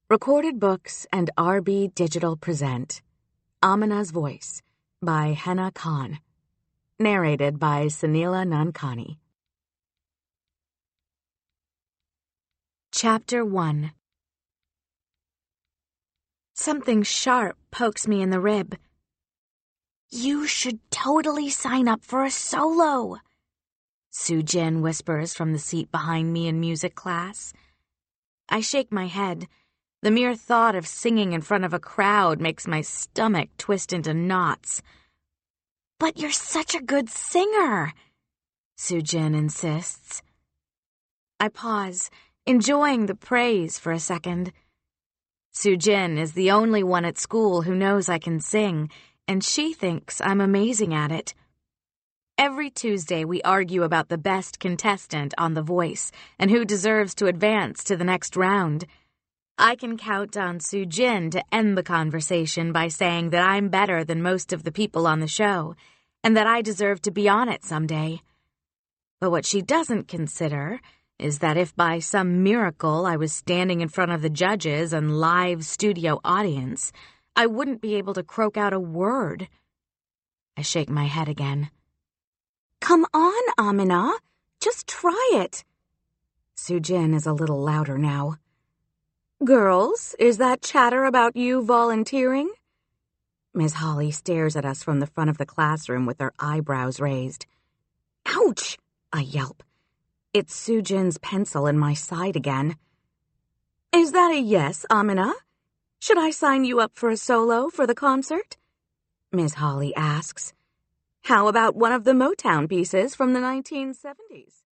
Recorded Books and RB Digital present Amina's Voice by Henna Khan. Narrated by Sunila Nankani. Chapter 1. Something sharp pokes me in the rib. "You should totally sign up for a solo," Sujin whispers from the seat behind me in music class. I shake my head. The mere thought of singing in front of a crowd makes my stomach twist into knots. "But you're such a good singer," Sujin insists. I pause, enjoying the praise for a second. Sujin is the only one at school who knows I can sing, and she thinks I'm amazing at it. Every Tuesday we argue about the best contestant on The Voice and who deserves to advance to the next round. I can count on Sujin to end the conversation by saying that I'm better than most of the people on the show, and that I deserve to be on it someday. But what she doesn't consider is that if by some miracle I was standing in front of the judges and live studio audience, I wouldn't be able to croak out a word. I shake my head again. "Come on, Amina. Just try it." Sujin is a little louder now. "Girls, is that chatter about you volunteering?" Ms. Holly stares at us from the front of the classroom with her eyebrows raised. "Ouch!" I yelp. It's Sujin's pencil in my side again. "Is that a yes, Amina? Should I sign you up for a solo for the concert?" Ms. Holly asks. "How about one of the Motown pieces from the 1970s?